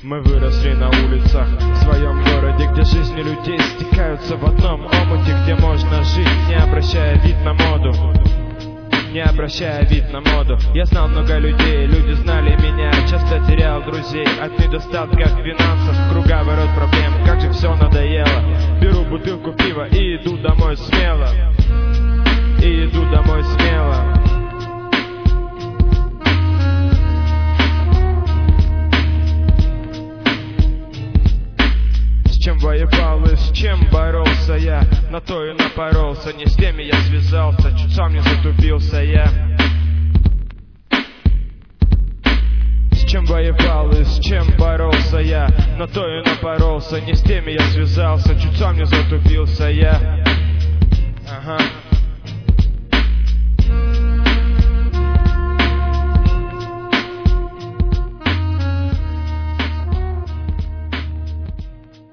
Мы выросли на улицах в своем городе, где жизни людей стекаются в одном омуте, где можно жить, не обращая вид на моду. Не обращая вид на моду. Я знал много людей, люди знали меня. Часто терял друзей от недостатка финансов, круговорот проблем. Как же все надоело. Беру бутылку пива и иду домой смело. И иду домой смело. С чем воевал и с чем боролся я, на то и напоролся. Не с теми я связался, чуть сам не затупился я. С чем воевал и с чем боролся я, на то и напоролся. Не с теми я связался, чуть сам не затупился я. Ага.